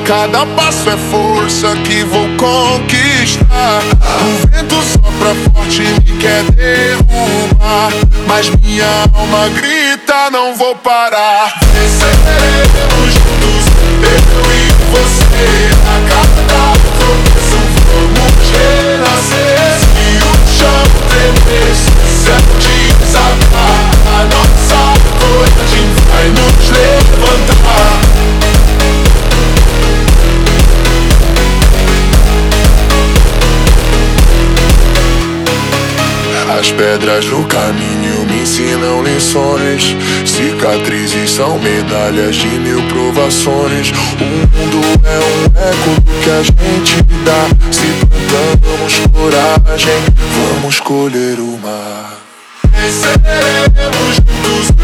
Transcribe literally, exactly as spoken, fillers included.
Cada passo é força que vou conquistar. O vento sopra forte e me quer derrubar, mas minha alma grita, não vou parar. Venceremos juntos, eu e você. A cada tropeço vamos renascer. Se o chão tremer, se o céu desabar, a nossa coragem vai nos levantar. As pedras no caminho me ensinam lições. Cicatrizes são medalhas de mil provações. O mundo é um eco do que a gente dá. Se plantamos coragem, vamos colher o mar. Venceremos juntos,